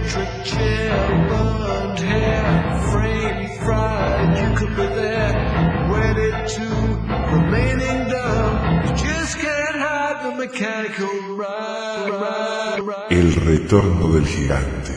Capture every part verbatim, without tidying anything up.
electric chair, blonde hair, frame fried. You could be there, wedded to remaining dumb. You just can't hide the mechanical ride, ride, ride. El retorno del gigante.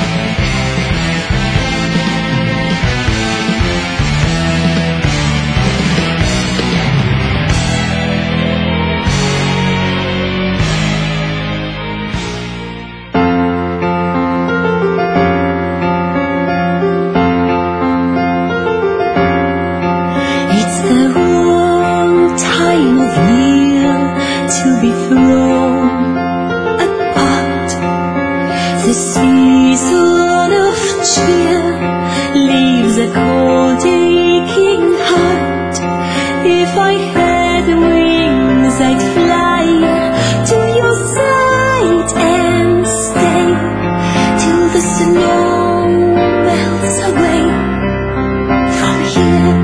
The season of cheer leaves a cold aching heart. If I had wings I'd fly to your side and stay till the snow melts away from here.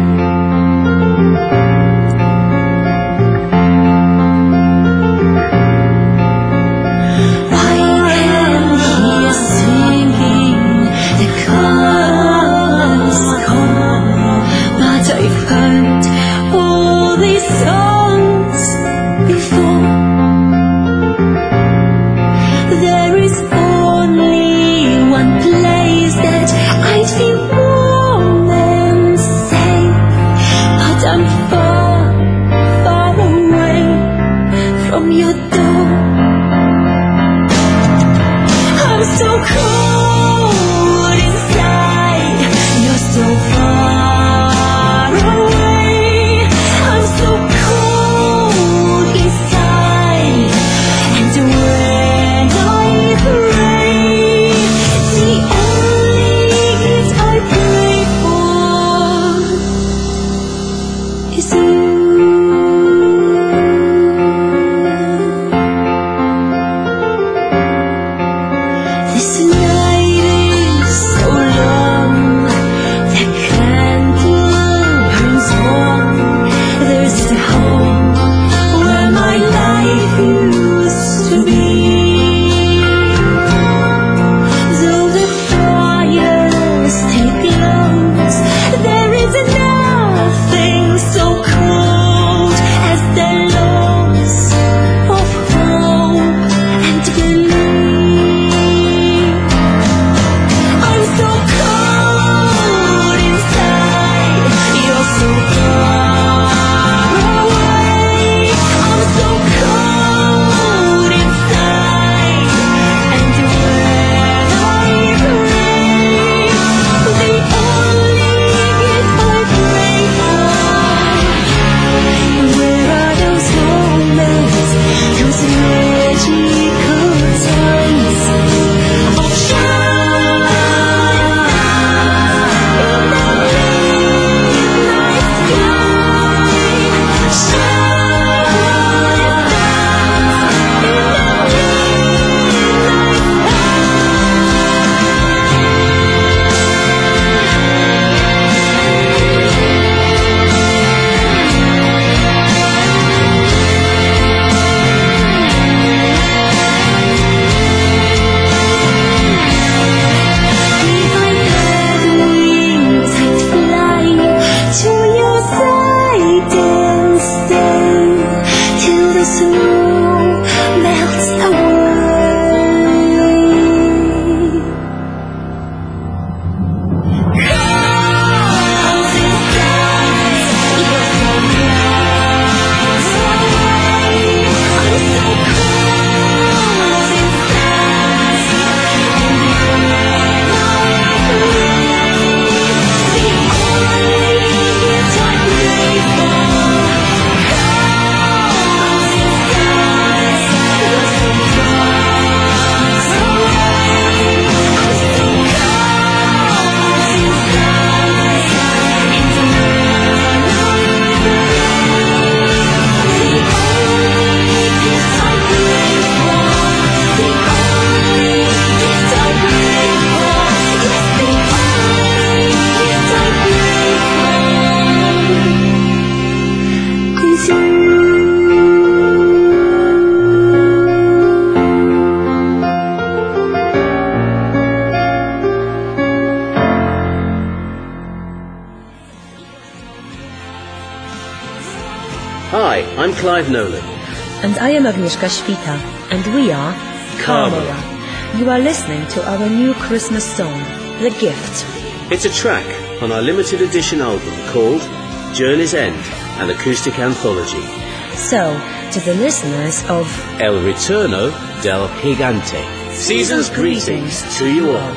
This I'm Clive Nolan. And I am Agnieszka Świta, and we are Camera. You are listening to our new Christmas song, The Gift. It's a track on our limited edition album called Journey's End, an acoustic anthology. So, to the listeners of El Retorno del Gigante, season's greetings to you all.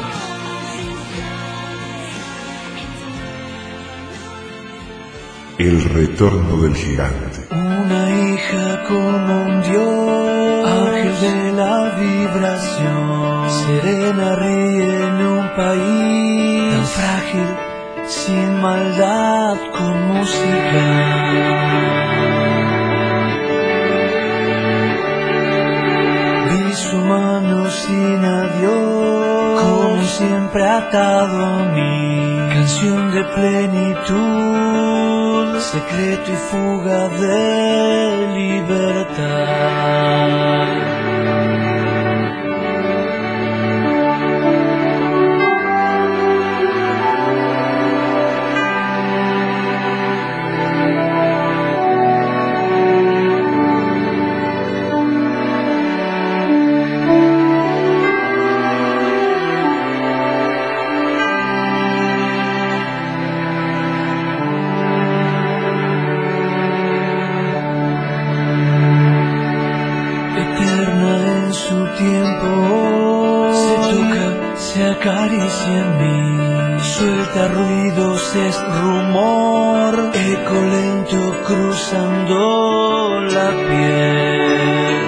El retorno del gigante. Una hija como un dios, ángel de la vibración, serena ríe en un país tan frágil, sin maldad, con música. Vi su mano sin adiós, como siempre atado a mí, canción de plenitud, secreto y fuga de libertad. Acaricia en mí, suelta ruidos, es rumor, eco lento cruzando la piel.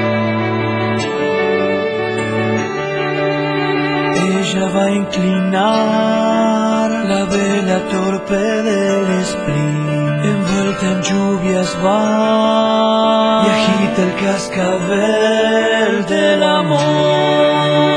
Ella va a inclinar la vela torpe del sprint, envuelta en lluvias va y agita el cascabel del amor.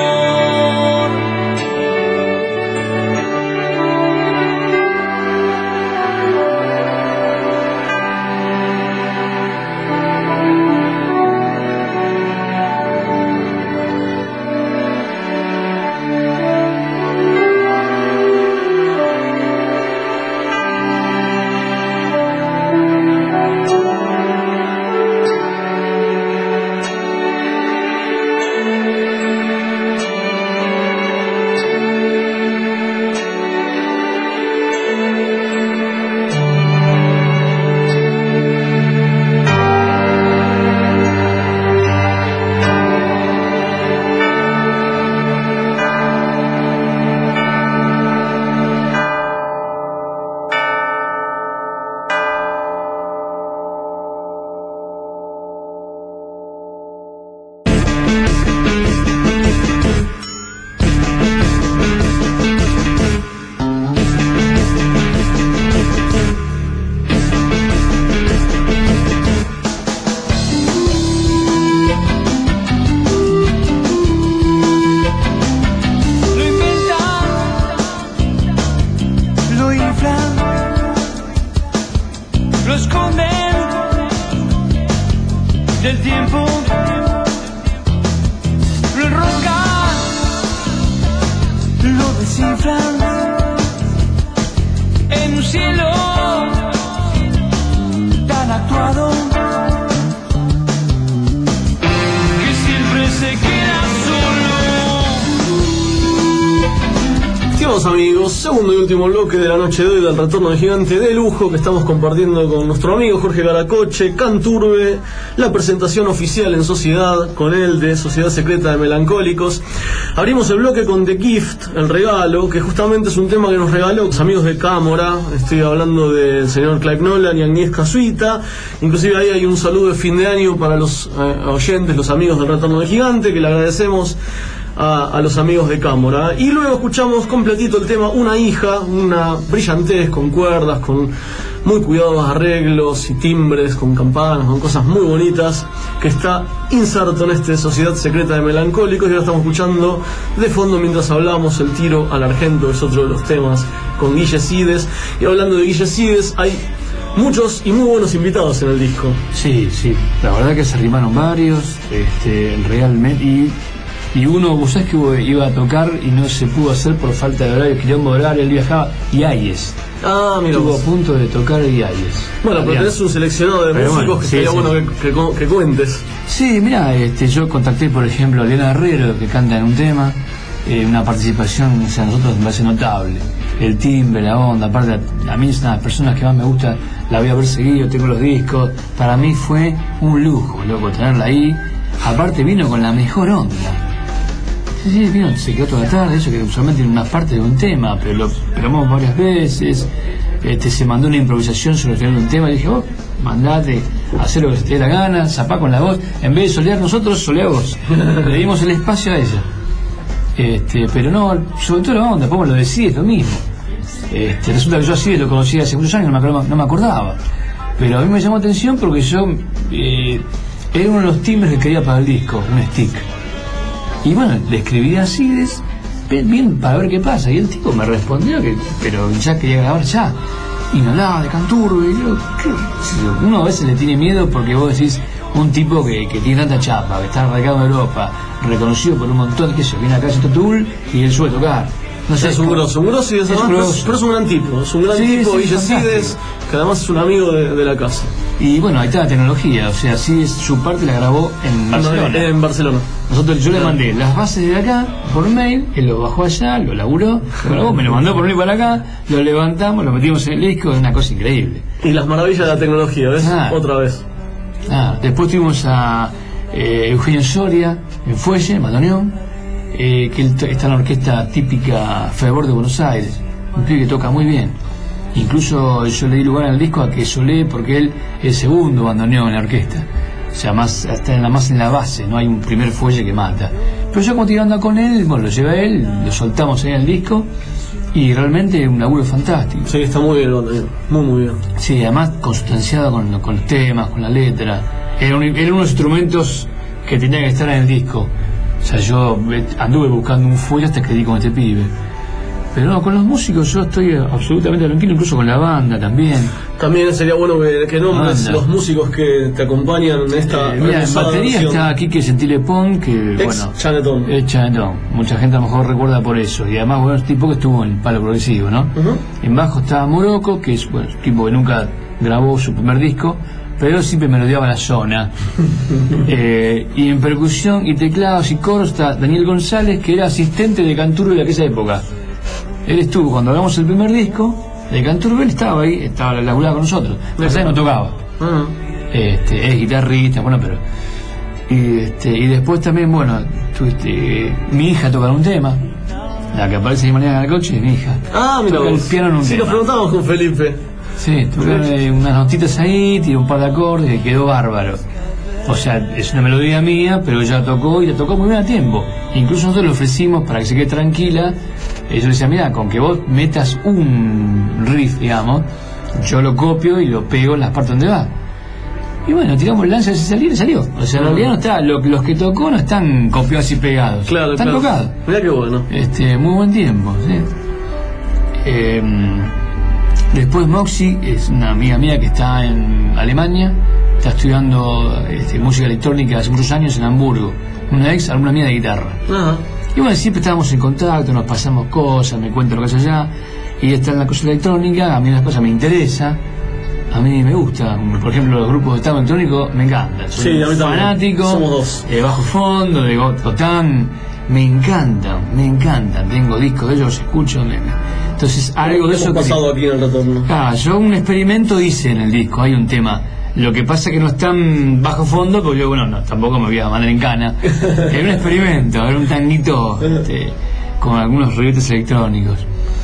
Segundo y último bloque de la noche de hoy del retorno del gigante de lujo que estamos compartiendo con nuestro amigo Jorge Garacoche, Canturbe, la presentación oficial en sociedad con él de Sociedad Secreta de Melancólicos. Abrimos el bloque con The Gift, el regalo, que justamente es un tema que nos regaló los amigos de Cámara. Estoy hablando del señor Clive Nolan y Agnieszka Świta. Inclusive ahí hay un saludo de fin de año para los eh, oyentes, los amigos del retorno del gigante, que le agradecemos A, a los amigos de Cámara. Y luego escuchamos completito el tema Una hija, una brillantez con cuerdas, con muy cuidados arreglos y timbres, con campanas, con cosas muy bonitas, que está inserto en este Sociedad Secreta de Melancólicos. Y ahora estamos escuchando de fondo, mientras hablamos, El tiro al argento, es otro de los temas, con Guille Sides. Y hablando de Guille Sides, hay muchos y muy buenos invitados en el disco. Sí, sí, la verdad que se arrimaron varios, este, realmente, y Y uno, vos sabés que iba a tocar y no se pudo hacer por falta de horario, quilombo de horario, él viajaba, y Ayes. Ah, mira. Estuvo vos. a punto de tocar y Ayes. Bueno, pero tenés un seleccionado de Pero músicos bueno, que sí, sería sí. bueno que, que, que cuentes. Sí, mira, este, yo contacté, por ejemplo, a Elena Herrero, que canta en un tema, eh, una participación, o sea, a nosotros me parece notable. El timbre, la onda, aparte, a mí es una de las personas que más me gusta, la voy a haber seguido, tengo los discos. Para mí fue un lujo, loco, tenerla ahí. Aparte, vino con la mejor onda. Sí, sí, vino, se quedó toda la tarde, eso que usualmente en una parte de un tema, pero lo probamos varias veces. Este, se mandó una improvisación sobre el final de un tema y dije, vos, mandate, hacer lo que se te dé la gana, zapá con la voz, en vez de solear nosotros, solea vos. Le dimos el espacio a ella. Este, pero no, sobre todo la onda, como lo decís, es lo mismo. Este, resulta que yo así lo conocía hace muchos años, no me acordaba, no me acordaba. Pero a mí me llamó atención porque yo eh, era uno de los timbres que quería para el disco, un stick. Y bueno, le escribí a Cides, bien, para ver qué pasa, y el tipo me respondió que pero ya quería grabar ya, y me hablaba de Canturbe, y yo, ¿qué? Uno a veces le tiene miedo porque vos decís, un tipo que, que tiene tanta chapa, que está radicado en Europa, reconocido por un montón, que se viene acá a Totul y él suele tocar. No sé, es un grosso, un grosso y es, es además, un pero, grosso. pero es un gran tipo, es un gran Sí, tipo, sí, Guille fantástico. Cides, que además es un amigo de, de la casa. Y bueno, ahí está la tecnología, o sea, sí, su parte la grabó en Barcelona. En Barcelona. Nosotros, yo le mandé las bases de acá por mail, él lo bajó allá, lo laburó, lo grabó, me lo mandó por mail para acá, lo levantamos, lo metimos en el disco, es una cosa increíble. Y las maravillas de la tecnología, ¿ves? Ah. Otra vez. Ah, después tuvimos a eh, Eugenio Soria en Fuelle, en Bandoneón, eh, que él t- está en la orquesta típica Fervor de Buenos Aires, un pibe que toca muy bien. Incluso yo le di lugar al disco a que Solé, porque él es el segundo bandoneón en la orquesta. O sea, más, está en la, más en la base, no hay un primer fuelle que mata. Pero yo continuando con él, bueno, lo llevé a él, lo soltamos ahí en el disco, y realmente un laburo fantástico. Sí, está muy bien, muy muy bien. Sí, además consustanciado con, con los temas, con la letra. Era, un, era unos instrumentos que tenían que estar en el disco. O sea, yo anduve buscando un fuelle hasta que di con este pibe. Pero no, con los músicos yo estoy absolutamente tranquilo, incluso con la banda también. También sería bueno que, que nombres Anda. los músicos que te acompañan en esta Eh, mira, en hermosa batería versión. está Quique Gentilepón, que Ex bueno, Chanetón. ex Chanetón. Mucha gente a lo mejor recuerda por eso. Y además, bueno, es tipo que estuvo en el palo progresivo, ¿no? Ujú. En bajo estaba Morocco, que es bueno, un tipo que nunca grabó su primer disco, pero siempre melodiaba la zona. eh, y en percusión y teclados y coros está Daniel González, que era asistente de Canturbe de aquella época. Él estuvo, cuando hagamos el primer disco de Canturbe, él estaba ahí, estaba laburado con nosotros. O sea, no tocaba. Ah. Este, es guitarrista, bueno, pero. Y, este, y después también, bueno, tuviste, mi hija toca un tema, la que aparece de manera en el coche es mi hija. Ah, mira Toca el vos. piano en un Sí, tema. nos preguntamos con Felipe. Sí, tuvieron eh, unas notitas ahí, tiró un par de acordes y quedó bárbaro. O sea, es una melodía mía, pero ella tocó y la tocó muy bien a tiempo. Incluso nosotros le ofrecimos para que se quede tranquila. Eh, yo le decía, mira, con que vos metas un riff, digamos, yo lo copio y lo pego en las partes donde va. Y bueno, tiramos el lance y salió y salió. O sea, en realidad no está, lo- los que tocó no están copiados y pegados. Claro, están claro. tocados. Mira qué bueno. Este, muy buen tiempo, ¿sí? Eh, después Moxie es una amiga mía que está en Alemania, está estudiando este, música electrónica hace muchos años en Hamburgo, una ex alumna mía de guitarra. Ajá. Y bueno, siempre estábamos en contacto, nos pasamos cosas, me cuenta lo que hace allá, y ella está en la cosa electrónica, a mí las cosas me interesa, a mí me gusta, por ejemplo los grupos de estado electrónico me encantan, soy Sí, a mí un también. fanático, Somos dos. de Bajo Fondo, de Gotán, me encantan, me encantan, tengo discos de ellos, los escucho, me- me- entonces algo de Hemos eso que... pasado aquí en el retorno. Ah, yo un experimento hice en el disco, hay un tema. Lo que pasa es que no es tan bajo fondo, porque yo, bueno, no, tampoco me voy a mandar en cana. Era un experimento, era un tanguito este, con algunos ribetes electrónicos.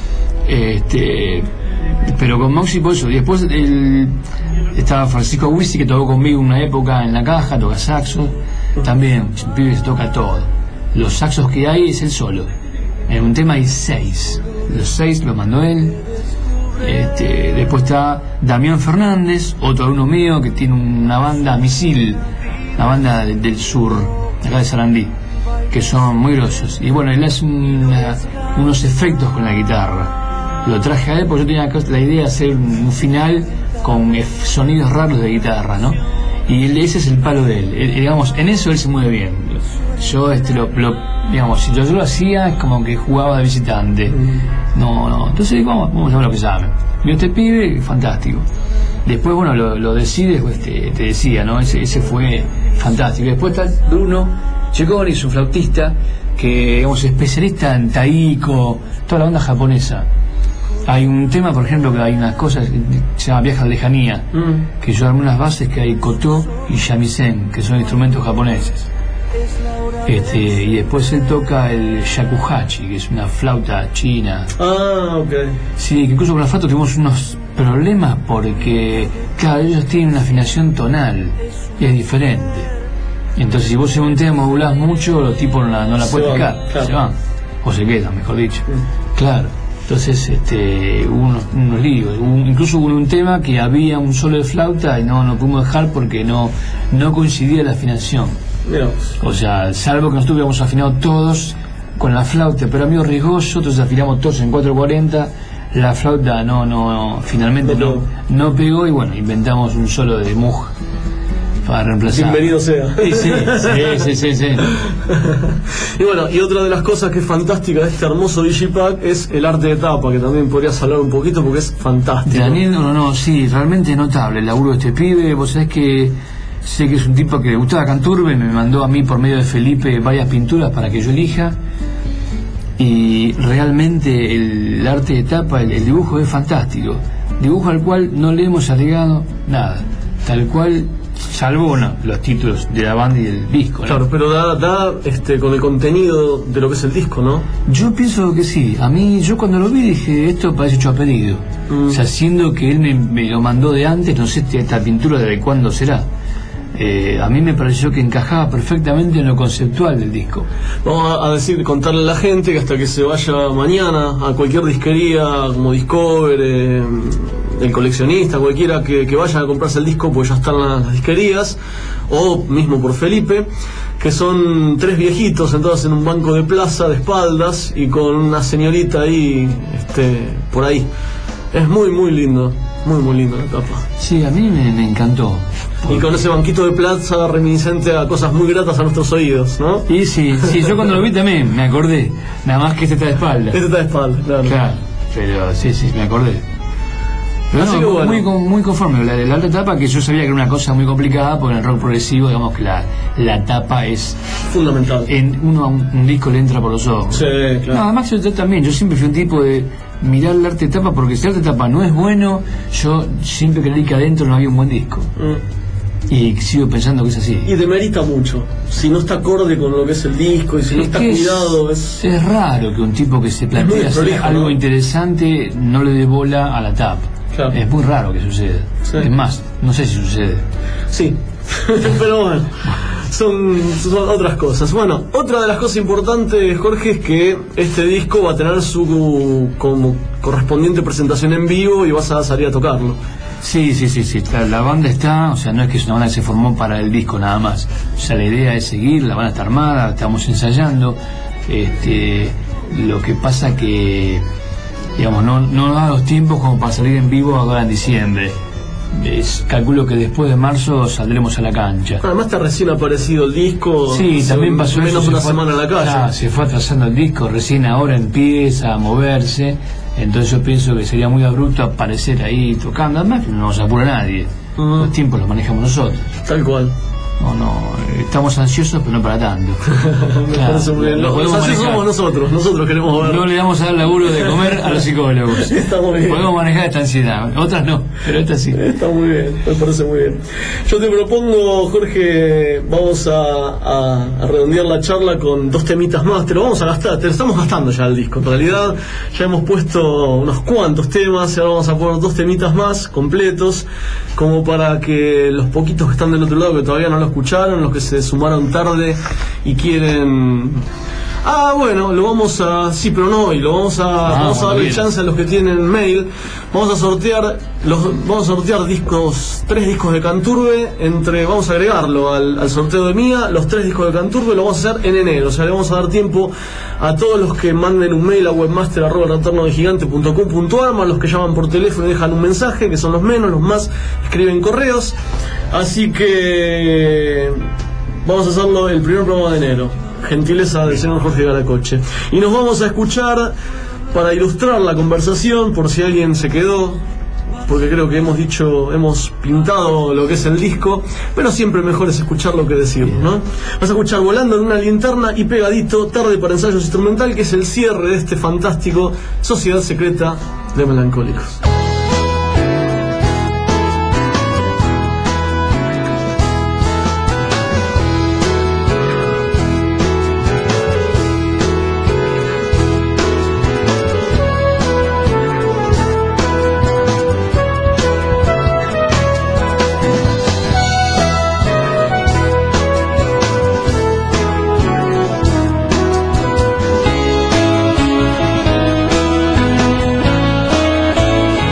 Este, pero con Moxie por eso. Y después el, estaba Francisco Wissi, que tocó conmigo una época en la caja, toca saxo. También, es un pibe que se toca todo. Los saxos que hay es el solo. En un tema hay seis. Los seis los mandó él. Este, después está Damián Fernández, otro alumno mío que tiene una banda Misil, una banda de- del sur, acá de Sarandí, que son muy grosos. Y bueno, él hace una- unos efectos con la guitarra. Lo traje a él porque yo tenía la idea de hacer un, un final con eh, sonidos raros de guitarra, ¿no? Y él- ese es el palo de él. Él, digamos, en eso él se mueve bien. Yo este, lo, lo, digamos, si yo, yo lo hacía es como que jugaba de visitante. Mm. No, no. Entonces vamos, vamos a ver lo que llame. Vio este pibe, fantástico. Después, bueno, lo, lo decides, pues te, te decía, ¿no? Ese, ese fue fantástico. Después está Bruno Chegoni, es un flautista que, digamos, es especialista en taiko, toda la onda japonesa. Hay un tema, por ejemplo, que hay unas cosas que se llama Viaje a la Lejanía, mm. que yo armé unas bases que hay koto y shamisen, que son instrumentos japoneses. Este, y después él toca el shakuhachi, que es una flauta china. Ah, ok. Sí, que incluso con la flauta tuvimos unos problemas porque, claro, ellos tienen una afinación tonal y es diferente. Entonces, si vos en un tema modulás mucho, los tipos no la, no la pueden tocar, claro. Se van, o se quedan, mejor dicho. Mm. Claro. Entonces, este, hubo unos, unos líos. Hubo, incluso hubo un tema que había un solo de flauta y no, no pudimos dejar porque no, no coincidía la afinación. Mirá. O sea, salvo que nos tuviéramos afinado todos con la flauta, pero amigo riesgoso, entonces afinamos todos en cuatro cuarenta, la flauta no, no, finalmente no, no, no pegó y bueno, inventamos un solo de Moog para reemplazar. Bienvenido sea. Sí, sí, sí, sí, sí, sí. Y bueno, y otra de las cosas que es fantástica de este hermoso Digipack es el arte de tapa, que también podrías hablar un poquito porque es fantástico. Daniel, no, no, sí, realmente notable el laburo de este pibe. Vos sabés que sé que es un tipo que le gustaba Canturbe, me mandó a mí por medio de Felipe varias pinturas para que yo elija. Y realmente el arte de tapa, el, el dibujo es fantástico. Dibujo al cual no le hemos agregado nada. Tal cual, salvo bueno, los títulos de la banda y del disco, ¿no? Claro, pero da, da este, con el contenido de lo que es el disco, ¿no? Yo pienso que sí. A mí, yo cuando lo vi dije, esto parece hecho a pedido. Mm. O sea, siendo que él me, me lo mandó de antes, no sé esta pintura de cuándo será. Eh, a mí me pareció que encajaba perfectamente en lo conceptual del disco. Vamos a, a decir, contarle a la gente que hasta que se vaya mañana a cualquier disquería como Discover, eh, el coleccionista, cualquiera que, que vaya a comprarse el disco, pues ya están las, las disquerías, o mismo por Felipe, que son tres viejitos sentados en un banco de plaza de espaldas y con una señorita ahí, este, por ahí. Es muy muy lindo, muy muy lindo la tapa. Sí, a mí me, me encantó. Y con ese banquito de plaza reminiscente a cosas muy gratas a nuestros oídos, ¿no? Y sí, sí, yo cuando lo vi también me acordé. Nada más que este está de espalda. Este está de espalda, claro. Claro, pero sí, sí, me acordé. Pero Así no, que bueno. muy, muy conforme. La, la alta tapa, que yo sabía que era una cosa muy complicada, porque en el rock progresivo, digamos que la, la tapa es fundamental. En uno a un, un disco le entra por los ojos. Sí, claro. No, además yo también, yo siempre fui un tipo de mirar el arte de tapa, porque si el arte de tapa no es bueno, yo siempre creí que adentro no había un buen disco. Mm. Y sigo pensando que es así. Y demerita mucho. Si no está acorde con lo que es el disco y si no es está es, cuidado. Es... es raro que un tipo que se plantea hacer prolijo, algo ¿no? interesante no le dé bola a la tapa. Claro. Es muy raro que suceda. Sí. Es más, no sé si sucede. Sí, pero bueno, son, son otras cosas. Bueno, otra de las cosas importantes, Jorge, es que este disco va a tener su como correspondiente presentación en vivo y vas a salir a tocarlo. Sí, sí, sí, sí. La, la banda está, o sea, no es que es una banda que se formó para el disco nada más. O sea, la idea es seguir, la banda está armada, estamos ensayando. Este, lo que pasa que, digamos, no, no da los tiempos como para salir en vivo ahora en diciembre. Es, calculo que después de marzo saldremos a la cancha. Además está recién aparecido el disco. Sí, también pasó menos eso, una fue, semana en la calle. Ah, se fue atrasando el disco, recién ahora empieza a moverse. Entonces yo pienso que sería muy abrupto aparecer ahí tocando. Además no nos apura nadie. Uh-huh. Los tiempos los manejamos nosotros. Tal cual. No, no, estamos ansiosos, pero no para tanto. Me claro, parece muy bien. Los ansiosos somos nosotros, nosotros queremos ver. No le vamos a dar laburo de comer a los psicólogos. Está muy bien. Podemos manejar esta ansiedad, otras no, pero esta sí. Está muy bien, me parece muy bien. Yo te propongo, Jorge, vamos a, a, a redondear la charla con dos temitas más. Te lo vamos a gastar, te lo estamos gastando ya el disco. En realidad ya hemos puesto unos cuantos temas y ahora vamos a poner dos temitas más completos, como para que los poquitos que están del otro lado que todavía no lo escucharon, los que se sumaron tarde y quieren... Ah, bueno, lo vamos a... Sí, pero no hoy, lo vamos a, ah, vamos a darle bien. chance a los que tienen mail. Vamos a sortear los vamos a sortear discos, tres discos de Canturbe, entre, vamos a agregarlo al, al sorteo de Mía, los tres discos de Canturbe lo vamos a hacer en enero, o sea, le vamos a dar tiempo a todos los que manden un mail a webmaster arroba el retorno del gigante punto com punto a r, a los que llaman por teléfono y dejan un mensaje, que son los menos, los más escriben correos. Así que vamos a hacerlo el primer programa de enero. gentileza del señor Jorge Garacoche. Y nos vamos a escuchar, para ilustrar la conversación, por si alguien se quedó, porque creo que hemos dicho, hemos pintado lo que es el disco, pero siempre mejor es escucharlo que decirlo, ¿no? Vas a escuchar Volando en una linterna y pegadito Tarde para ensayos instrumental, que es el cierre de este fantástico Sociedad Secreta de Melancólicos. Thank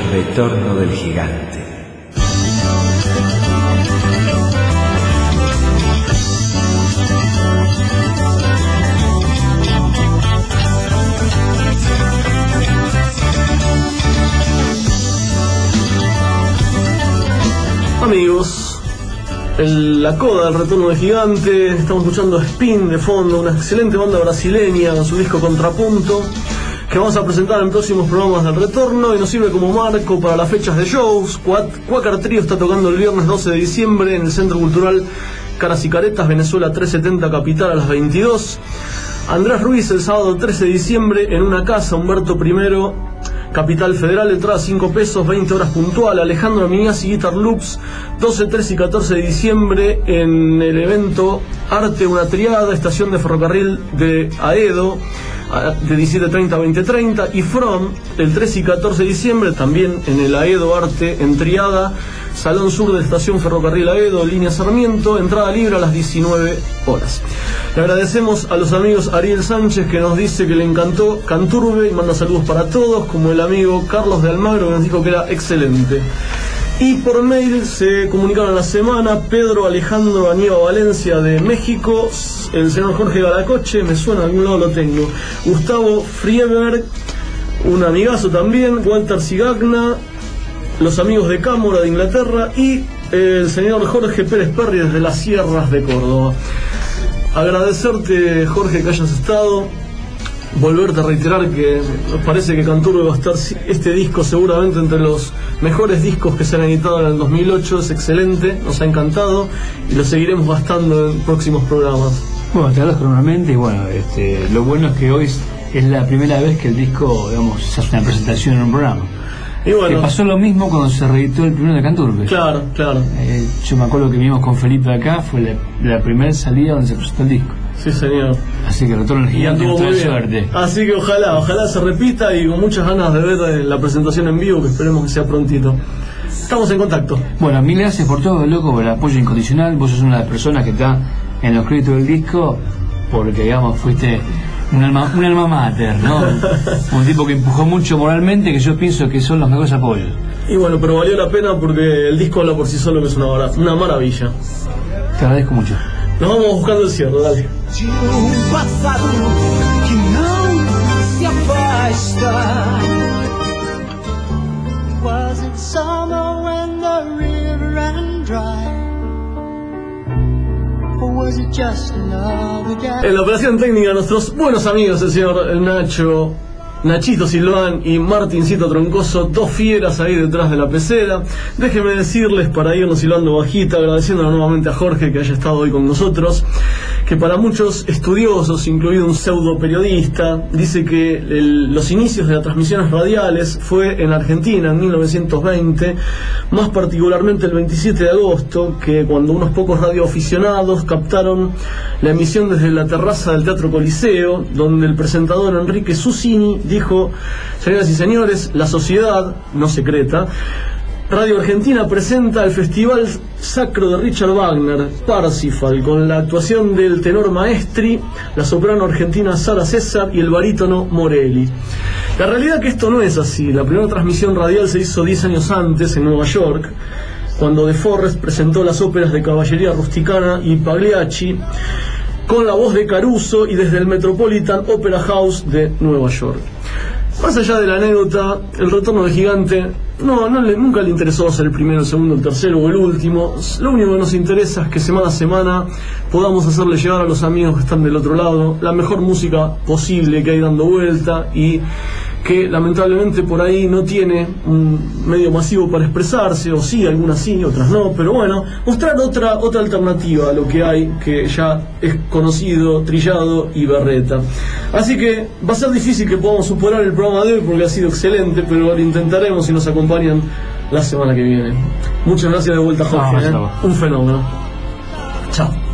retorno del gigante. Amigos, el, la coda del retorno del gigante, estamos escuchando Spin de fondo, una excelente banda brasileña con su disco Contrapunto, que vamos a presentar en próximos programas del retorno y nos sirve como marco para las fechas de shows. Cuácar Trío está tocando el viernes doce de diciembre en el Centro Cultural Caras y Caretas, Venezuela trescientos setenta Capital, a las veintidós. Andrés Ruiz el sábado trece de diciembre en una casa, Humberto primero, Capital Federal, entrada cinco pesos, veinte horas puntual. Alejandro Miñazzi Guitar Loops, doce, trece y catorce de diciembre en el evento Arte Una Triada, estación de ferrocarril de Aedo, de diecisiete treinta a veinte treinta. Y From, el trece y catorce de diciembre, también en el Aedo Arte en Triada, Salón Sur de Estación Ferrocarril Aedo, línea Sarmiento, entrada libre a las diecinueve horas. Le agradecemos a los amigos Ariel Sánchez, que nos dice que le encantó Canturbe y manda saludos para todos, como el amigo Carlos de Almagro, que nos dijo que era excelente. Y por mail se comunicaron la semana Pedro Alejandro Aníbal Valencia de México, el señor Jorge Garacoche, me suena, de algún lado lo tengo, Gustavo Frieberg, un amigazo también, Walter Cigagna, los amigos de Cámara de Inglaterra y el señor Jorge Pérez Perry desde las sierras de Córdoba. Agradecerte, Jorge, que hayas estado. Volverte a reiterar que nos parece que Canturbe va a estar este disco seguramente entre los mejores discos que se han editado en el dos mil ocho. Es excelente, nos ha encantado y lo seguiremos gastando en próximos programas. Bueno, te agradezco enormemente y bueno, este, lo bueno es que hoy es, es la primera vez que el disco, digamos, se hace una presentación en un programa. Y bueno, que pasó lo mismo cuando se reeditó el primero de Canturbe. Claro, claro. Eh, yo me acuerdo que vimos con Felipe acá, fue la, la primera salida donde se presentó el disco. Sí, señor. Así que retorno al gigante, mucha suerte. Así que ojalá, ojalá se repita y con muchas ganas de ver la presentación en vivo, que esperemos que sea prontito. Estamos en contacto. Bueno, mil gracias por todo, loco, por el apoyo incondicional. Vos sos una de las personas que está en los créditos del disco, porque digamos fuiste un alma, un alma mater, ¿no? Un tipo que empujó mucho moralmente, que yo pienso que son los mejores apoyos. Y bueno, pero valió la pena porque el disco habla por sí solo, que es una, una maravilla. Te agradezco mucho. Nos vamos buscando el cierre, dale. De um passado que não se afasta. Was it summer when the river ran dry? Or was it just another day? En la operación técnica, nuestros buenos amigos, el señor Nacho, Nachito Silván y Martincito Troncoso, dos fieras ahí detrás de la pecera. Déjenme decirles, para irnos silbando bajita, agradeciéndole nuevamente a Jorge que haya estado hoy con nosotros, que para muchos estudiosos, incluido un pseudo periodista, dice que el, los inicios de las transmisiones radiales fue en Argentina en mil novecientos veinte, más particularmente el veintisiete de agosto, que cuando unos pocos radioaficionados captaron la emisión desde la terraza del Teatro Coliseo, donde el presentador Enrique Susini dijo: señoras y señores, la sociedad no secreta, Radio Argentina presenta el Festival Sacro de Richard Wagner, Parsifal, con la actuación del tenor Maestri, la soprano argentina Sara César y el barítono Morelli. La realidad es que esto no es así. La primera transmisión radial se hizo diez años antes en Nueva York, cuando De Forrest presentó las óperas de Caballería Rusticana y Pagliacci, con la voz de Caruso y desde el Metropolitan Opera House de Nueva York. Más allá de la anécdota, el retorno del gigante no, no le, nunca le interesó ser el primero, el segundo, el tercero o el último. Lo único que nos interesa es que semana a semana podamos hacerle llegar a los amigos que están del otro lado la mejor música posible que hay dando vuelta, y que lamentablemente por ahí no tiene un medio masivo para expresarse, o sí, algunas sí, otras no, pero bueno, mostrar otra, otra alternativa a lo que hay, que ya es conocido, trillado y berreta. Así que va a ser difícil que podamos superar el programa de hoy porque ha sido excelente, pero lo intentaremos si nos acompañan la semana que viene. Muchas gracias de vuelta, Jorge, ¿eh? Un fenómeno. Chao.